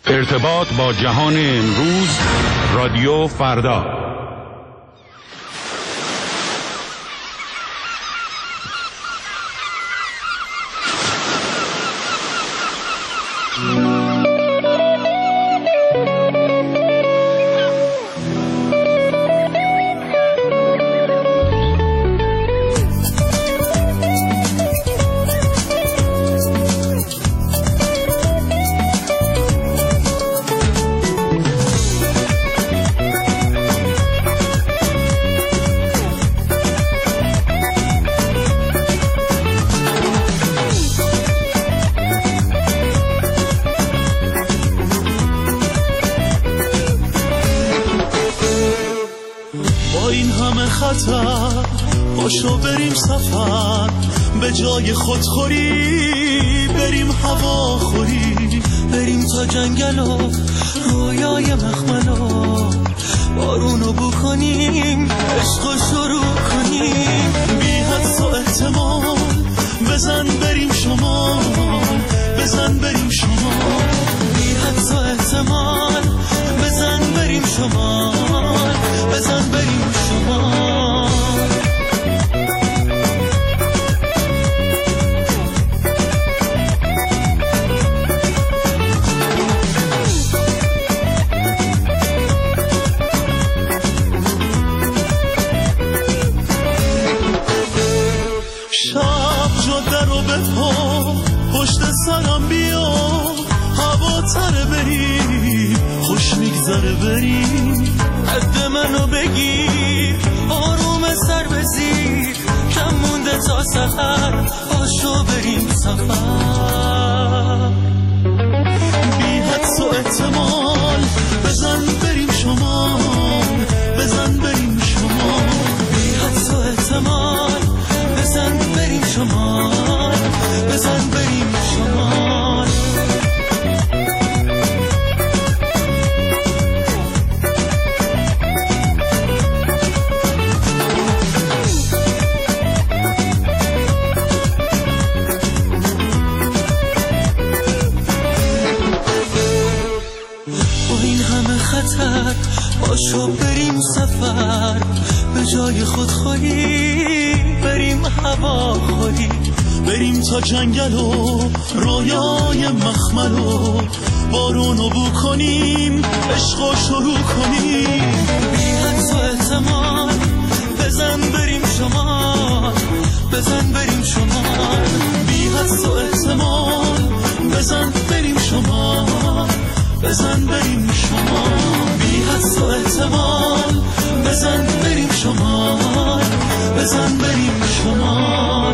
ارتباط با جهان امروز، رادیو فردا. پاشو بریم سفر، به جای خودخوری بریم هواخوری، بریم تا جنگل و رویای مخملو، بارونو بو کنیم، عشقو شروع کنیم، بی حدس و احتمال بزن بریم شمال، بزن بریم شمال، بی حدس و احتمال بزن بریم شمال، بزن بریم شمال. پشت سرم بیا هوا تره بریم، خوش میگذره بریم، قد منو بگیر، آروم سر بزیر، کم مونده تا سحر، پاشو بریم سفر، بی حدس و احتمال بزن بریم شمال، بزن بریم شمال، بی حدس و احتمال بزن بریم شمال، بزن بریم شمال. با این همه خطر پاشو بریم سفر، به جای خودخوری بریم هواخوری، بریم تا جنگل و رویای مخملو، بارونو بو کنیم، عشقو شروع کنیم، بی حدس و احتمال بزن بریم شمال، بزن بریم شمال، بی حدس و احتمال بزن بریم شمال، بزن بریم شمال، بی حدس و احتمال بزن بریم شمال، بزن بریم شمال.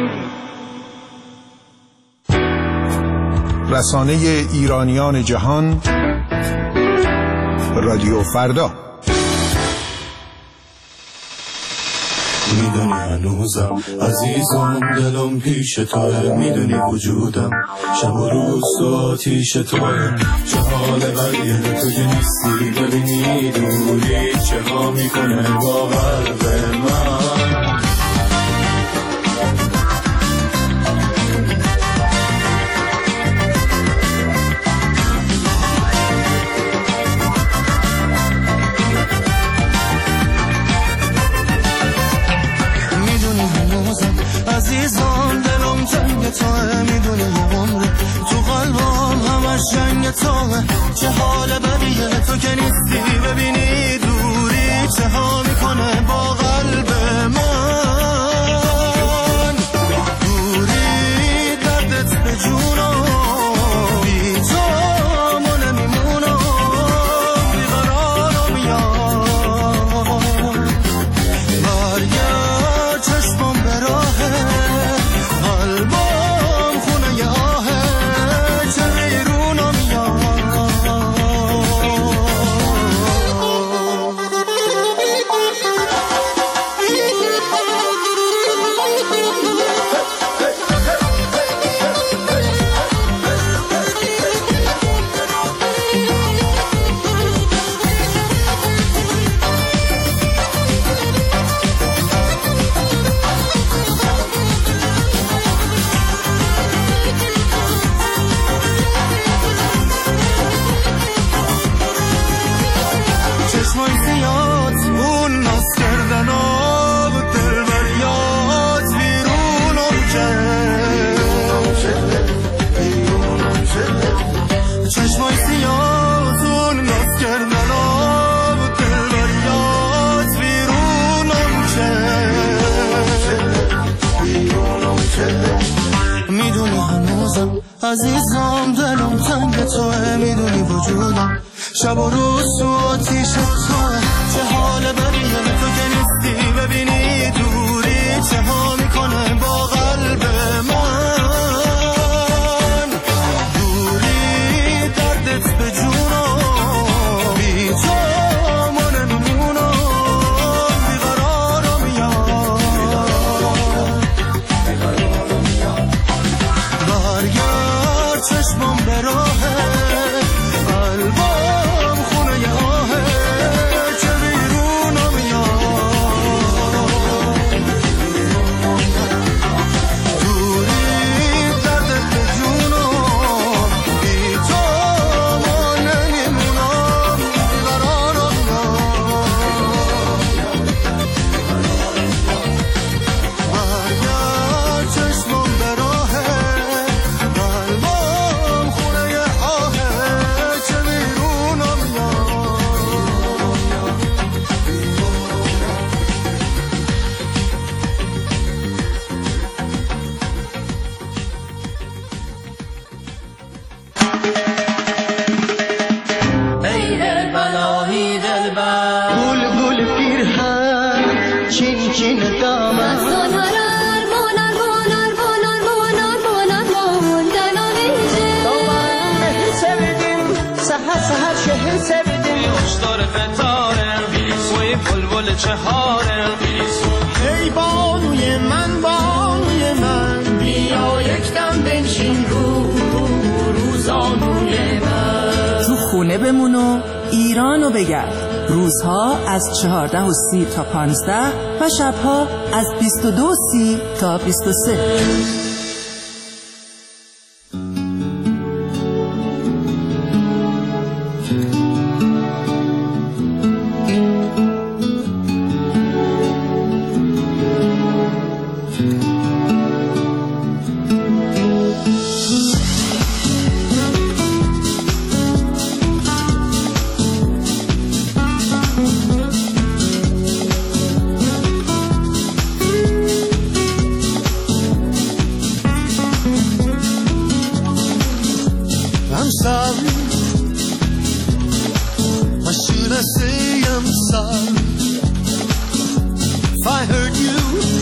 رسانه ایرانیان جهان، رادیو فردا. میدونی هنوزم عزیزم دلم پیش توه، میدونی وجودم شب و روز تو آتیش توه، چه حال بقیه تو که نیستی، ببینی دوری چه ها میکنه با قلب من. عزیزان دلم جنگ توه، میدونی یه عمره تو قلبم همش جنگ توه، چه حال بقیه تو که نیستی، ببینی دوری چه ها میکنه با قلب من، دوری دردت به جونم، بی تو ما نمیمونم، بیقرارم یاد، برگرد چشمم به راه قلبم، خونه ی آهه چه بیرونم یاد. توه میدونی وجودم شب و روز تو آتیش توه چه حال بدیه تو که نیستی ببینی دوری چه ها میکنه با قلب من دوری دردت به جونم بی تو ما نمیمونم بیقرارم یاد برگرد چشمم به راهه قلبم خونه آهه چه بیرونم یاد دوری دردت به جونم بی تو ما نمیمونم بیقرارم برگرد چشمم به راهه قلبم خونه آهه چه بیرونم ای دلبلایی دلبر گل گل پیرهن چین چین دامن سهر شهر سبیدیم خوشدار فتاره سوی بلبل چهاره ای بانوی من بیا یک دم بنشین روزانوی من تو خونه بمون و ایرانو بگرد. روزها از 14:30 تا 15 و شبها از 22:30 تا 23. I'm sorry. Why should I say I'm sorry? If I hurt you,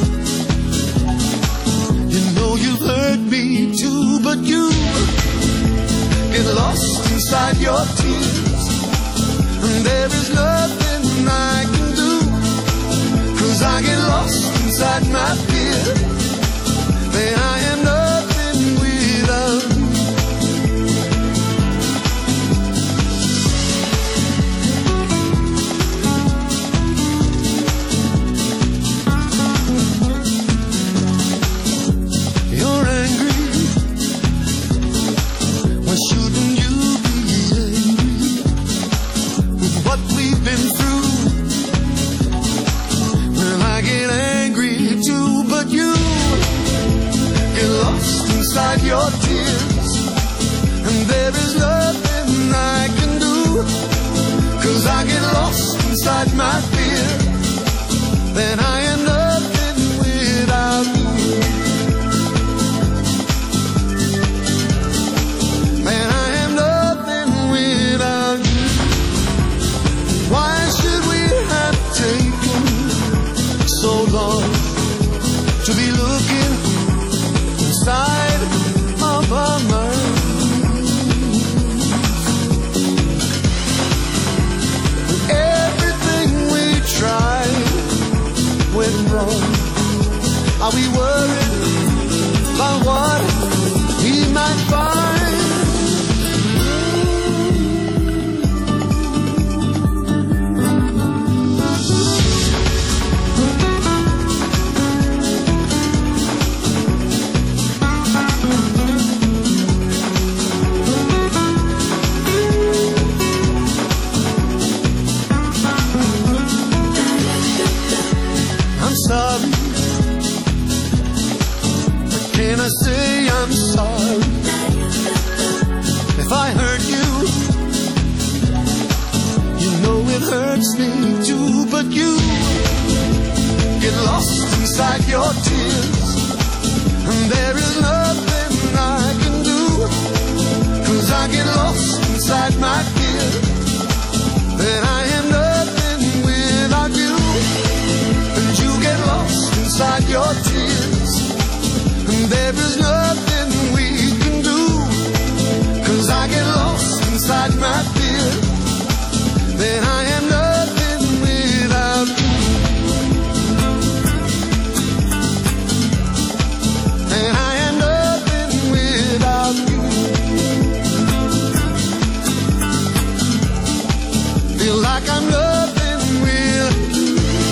you know you've hurt me too. But you get lost inside your tears, and there is nothing I can do, 'cause I get lost inside my fear. Then I am nothing without you. Your tears, and there is nothing I can do, 'cause I get lost inside my fear. Then I am nothing without you. Then I am nothing without you. Why should we have taken so long to be looking inside of our minds? Everything we tried went wrong. Are we worried about what we might find? Sorry, can I say I'm sorry if I hurt you? You know it hurts me too, but you get lost inside your tears, and there is nothing I can do, 'cause I get lost my dear, that I am nothing without you. And you get lost inside your tears, and there is nothing we can do. 'Cause I get lost inside my fear, that I am nothing without you. And I am nothing without you. Feel like I'm nothing without you.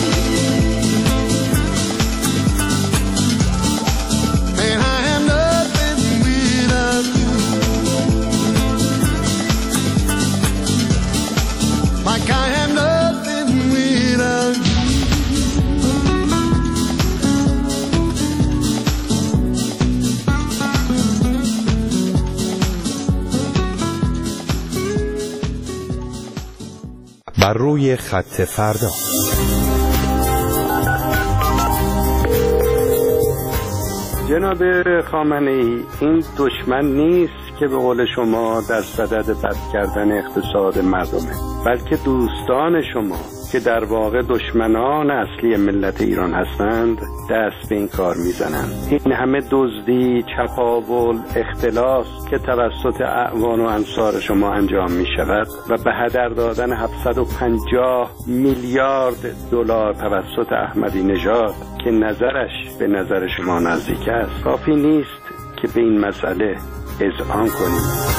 And I am nothing without you. Like I am nothing without you. بر روی خط فردا. جناب خامنه‌ای، این دشمن نیست که به قول شما در صدد بد کردن اقتصاد مردمه، بلکه دوستان شما که در واقع دشمنان اصلی ملت ایران هستند دست به این کار میزنند. این همه دزدی، چپاول، اختلاس که توسط اعوان و انصار شما انجام می شود و به هدر دادن 750 میلیارد دلار توسط احمدی نژاد که نظرش به نظر شما نزدیک است، کافی نیست که به این مسئله اذعان کنید.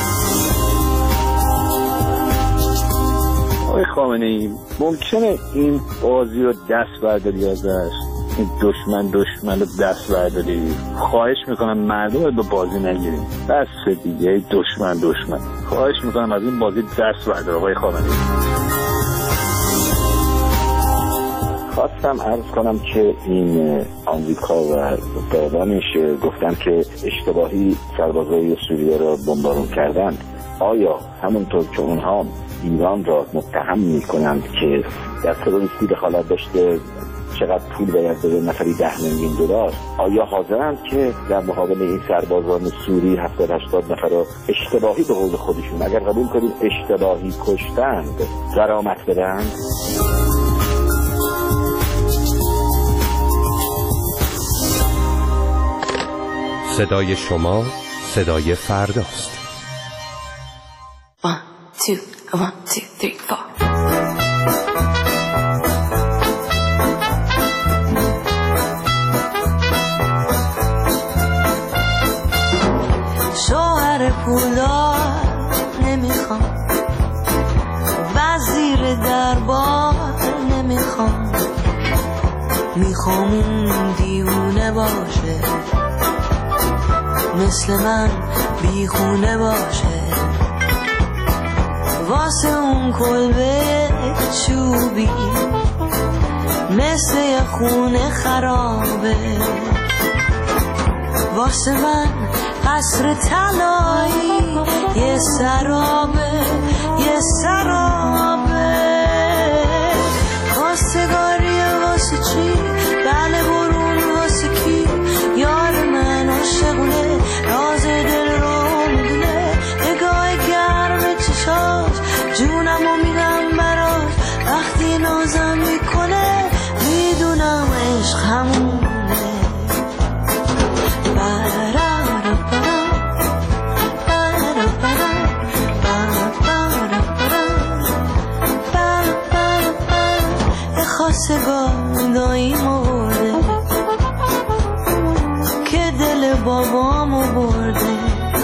آقای خامنه‌ای، ممکنه این بازی رو دست برداری ازش، این دشمن رو دست برداری؟ خواهش میکنم مردم رو به بازی نگیریم، بس دیگه دشمن خواهش میکنم از این بازی دست بردار. آقای خامنه‌ای، خواستم عرض کنم که این آمریکا و دادانش گفتن که اشتباهی سربازای سوریه را بمبارون کردند. آیا همونطور که اونها ایران را متهم میکنند که در تروریستی دخالت داشته چقدر پول باید بده، نفری 10 میلیون دلار، آیا حاضرند که در مقابل این سربازان سوری 70-80 نفر را اشتباهی به قول خودشون، اگر قبول کنیم اشتباهی کشتند، غرامت بدهند؟ صدای شما صدای فرداست. 1 2 1 2 3 4 شوهر پولدار نمیخوام، وزیر دربار نمیخوام، میخوام اون دیوونه باشه، مثل من بیخونه باشه، واسه اون کلبه چوبی مثل یه خونه خرابه، واسه من قصر طلایی یه سرابه، خواستگاری واسه چی؟ بله برون واسه کی؟ یار من عاشقونه، راز دل رو میدونه، نگاه گرم چشاش جونمو میدم براش، وقتی نازم میکنه میدونم عشق همونه. خواستگار داییمو برده که دل بابامو برده،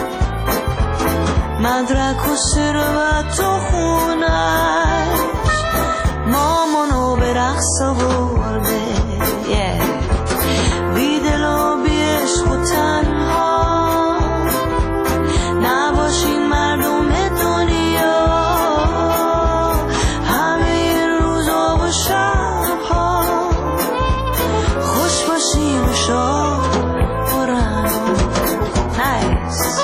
مدرک و ثروت و خونش مامانو به رقص برده، بی دل و بی عشق و تنها نباشین مردم دنیا، همه روزا و شبها خوش باشین و شاد برن. نایس.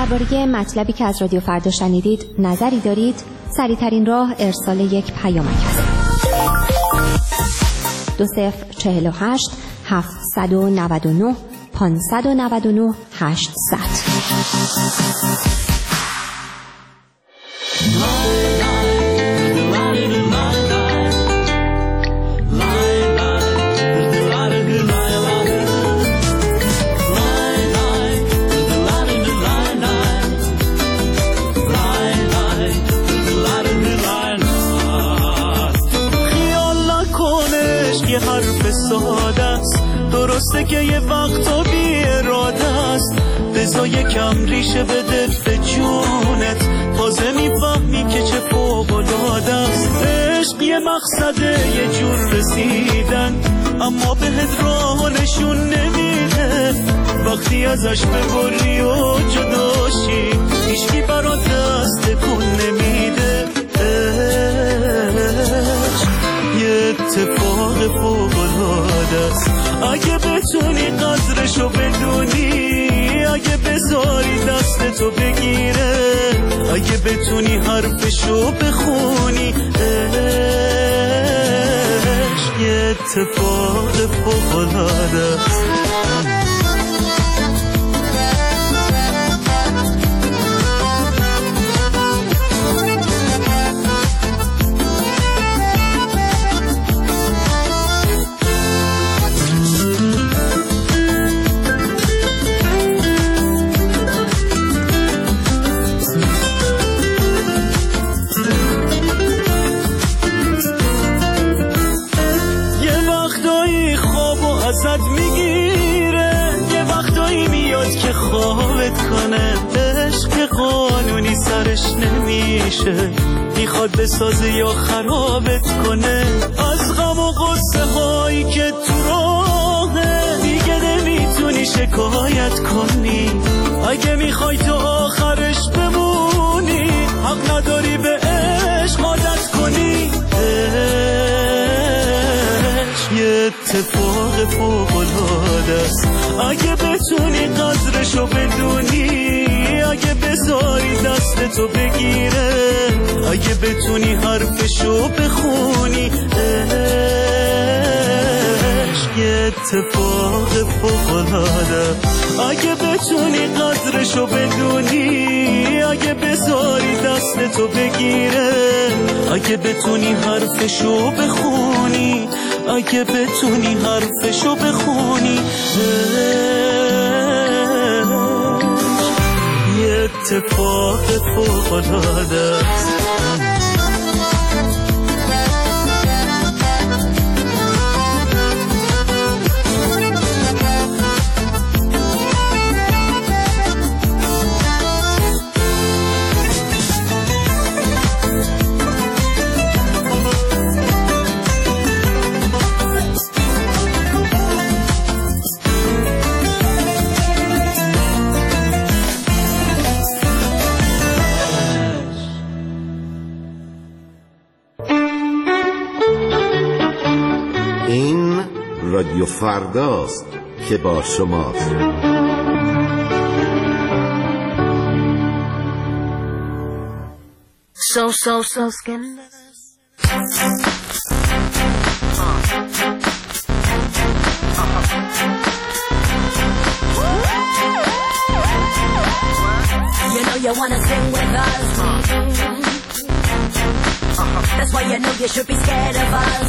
درباره مطلبی که از رادیو فردا شنیدید نظری دارید؟ سریع‌ترین راه ارسال یک پیامک است. 2048 799 599 800. درسته که یه وقتا بی اراده است، بذار یکم ریشه بده به جونت، تازه میفهمی که چه فوق‌العاده است. عشق یه مقصده، یه جور رسیدن، اما بهت راه نشون نمیده. وقتی ازش ببری و جداشی، هیچکی برات دست تکون نمیده. عشق یه اتفاق فوق‌العاده است، اگه بتونی قدرشو بدونی، اگه بذاری دستتو بگیره، اگه بتونی حرفشو بخونی. عشق یه اتفاق فوق‌العاده است. قانونی سرش نمیشه، میخواد بسازه یا خرابت کنه. از غم و غصه هایی که تو راهه دیگه نمیتونی شکایت کنی. اگه میخوای تو آخرش بمونی، حق نداری به عشق عادت کنی. عشق یه اتفاق فوق‌العاده است، اگه بتونی قدرشو بدونی، اگه بذاری دستتو بگیره، اگه بتونی حرفشو بخونی. عشق یه اتفاق فوق‌العاده، اگه بتونی قدرشو بدونی، اگه بذاری دستتو بگیره، اگه بتونی حرفشو بخونی، اگه بتونی حرفشو بخونی. اتفاق فوق‌العاده است. رادیو فرداست که با شماست. So scandalous. You know you wanna sing with us. That's why you know you should be scared of us.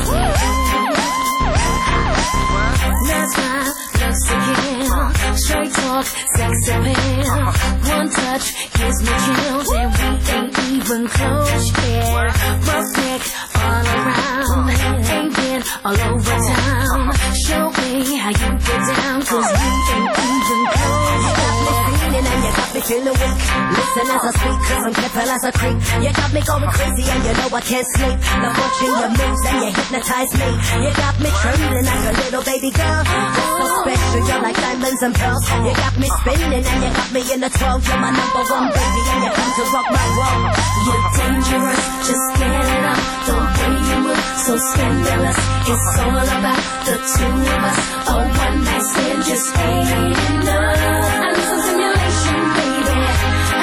That's my looks to kill. Straight talk, sex appeal. One touch gives me chills, and we ain't even close yet. Rough neck all around, ain't been all over town. Show me how you get down, 'cause we ain't even close yet. And you got me feeling weak. Listen as I speak, 'cause I'm careful as a creep. You got me going crazy and you know I can't sleep. The watching your moves and you hypnotize me. You got me trembling like a little baby girl. You're so special, you're like diamonds and pearls. You got me spinning and you got me in a twirl. You're my number one baby and you come to rock my world. You're dangerous, just get it up. The way you move, so scandalous. It's all about the two of us. A one night stand just ain't enough. I need some simulation, baby.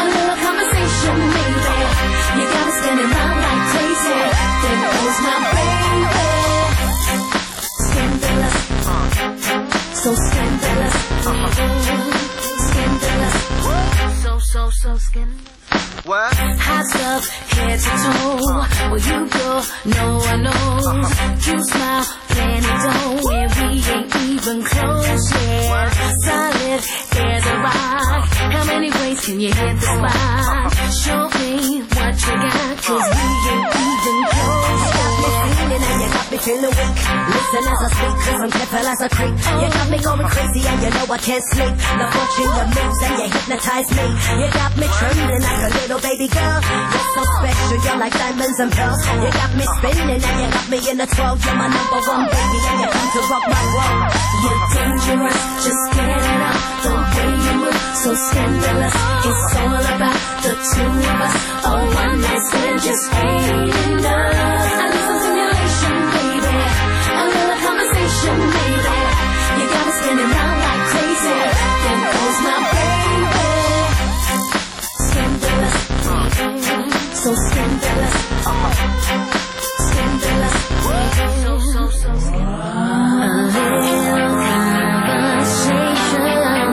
so scandalous. Scandalous. So scandalous. What? Hot stuff, head to toe. Where you go, no one knows. You smile, plenty dough, and we ain't even close yet. Solid as a rock. How many ways can you hit the spot? Show me what you got, 'cause we ain't even close yet. Feeling and you got me feeling weak. Listen as I speak, 'cause I'm careful as a creep. You got me going crazy and you know I can't sleep. The watching your moves and you hypnotize me. You got me trembling like a little baby girl. You're so special, you're like diamonds and pearls. You got me spinning and you got me in the 12. You're my number one baby and you come to rock my world. You're dangerous, just get it up. The way you move, so scandalous. It's all about the two of us. A one night stand just ain't enough. I need some stimulation, baby. A little conversation, baby. You got me spinning round like crazy. There goes my baby. Scandalous. So scandalous. Scandalous. So scandalous. A little conversation.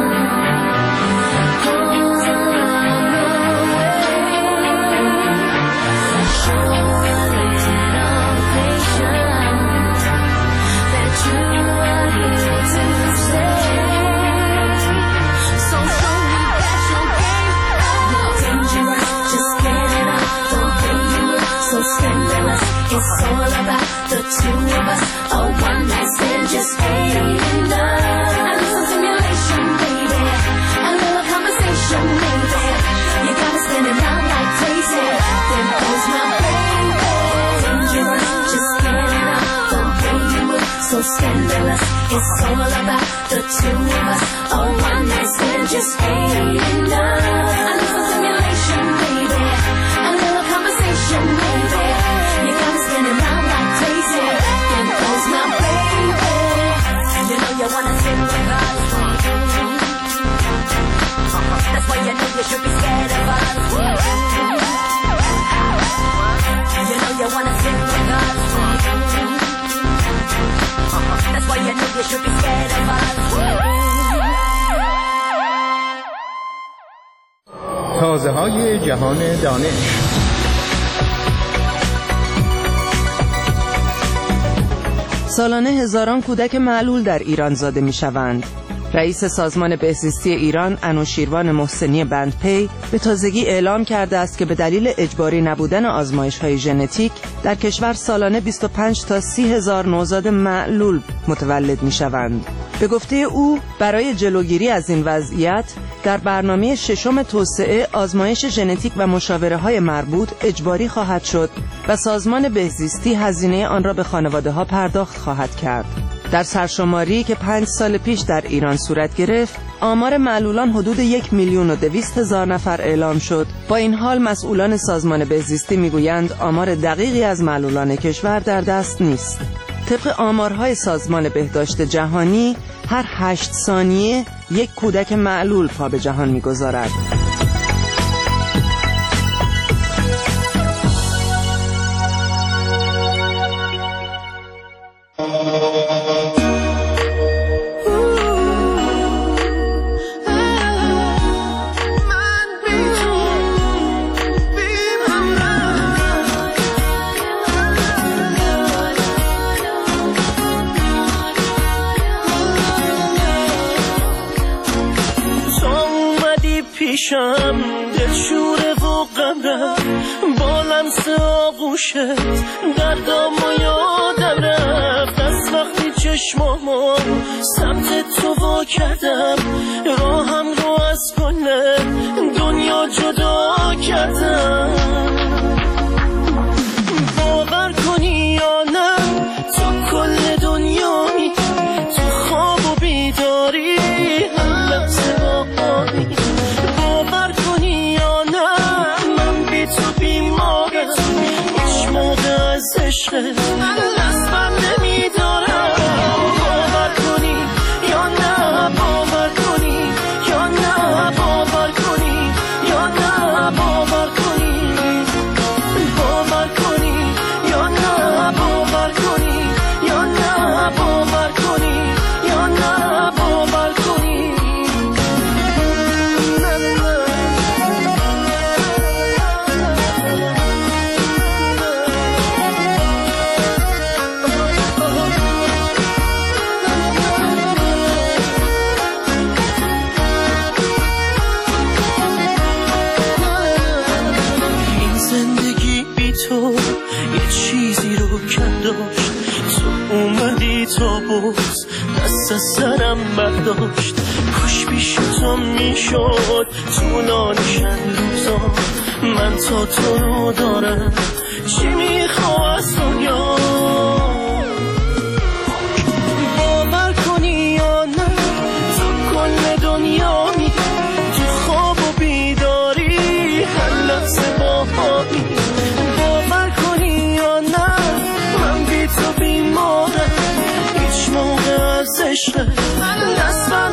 It's all about the two of us. A one night stand just ain't enough. I need some stimulation, baby. A little conversation, baby. You got me spinning round like crazy. There goes my baby. Dangerous, just get it up. The way you move, so scandalous. It's all about the two of us. A one night stand just ain't enough. I need some stimulation, baby. A little conversation, baby. You got me spinning round like crazy. There goes my baby. You know you wanna sit with us. That's why you know you should be scared of us. You know you wanna sit with us. That's why you know you should be scared of us. تازه‌های جهان دانش. سالانه هزاران کودک معلول در ایران زاده می‌شوند. رئیس سازمان بهزیستی ایران انوشیروان محسنی بندپی به تازگی اعلام کرده است که به دلیل اجباری نبودن آزمایش‌های ژنتیک در کشور سالانه 25 تا 30 هزار نوزاد معلول متولد می‌شوند. به گفته او برای جلوگیری از این وضعیت در برنامه ششم توسعه آزمایش ژنتیک و مشاوره‌های مربوط اجباری خواهد شد و سازمان بهزیستی هزینه آن را به خانواده‌ها پرداخت خواهد کرد. در سرشماری که 5 سال پیش در ایران صورت گرفت، آمار معلولان حدود 1,200,000 نفر اعلام شد. با این حال مسئولان سازمان بهزیستی میگویند آمار دقیقی از معلولان کشور در دست نیست. طبق آمارهای سازمان بهداشت جهانی، هر 8 ثانیه یک کودک معلول پا به جهان می‌گذارد. دلشوره و غمرم با لمس آغوشت دردام و یادم رفت. از وقتی چشمامو سمت تو وا کردم، راهم رو از کل دنیا جدا کردم. باور کنی یا نه تو کل دنیایی، تو خواب و بیداری هم لحظه با آنی. باور کنی یا نه من بی تو بیمارم، هیچ موقع از عشقت دست بر نمیدارم. باور کنی یا نه باور کنی روز دست از سرم برداشت. کاش پیش تو میشد طولانی چند روزا. من تا تو رو دارم چی میخوام از دنیا. باور کنی یا نه تو کل دنیا میدی، تو خواب و بیداری هر لحظه با هایی. باور کنی یا نه من بی تو بیمارم، هیچ موقع از عشق دست